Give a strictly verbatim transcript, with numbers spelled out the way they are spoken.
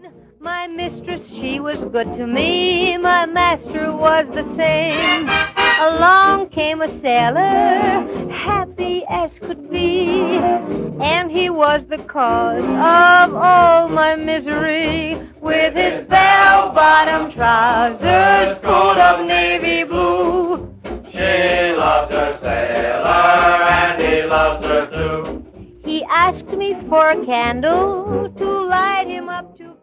My mistress, she was good to me. My master was the same. Along came a sailor, happy as could be, and he was the cause of all my misery. With his bell-bottom trousers, coat of navy blue, she loves her sailor and he loves her too. he asked me for a candle to light him up to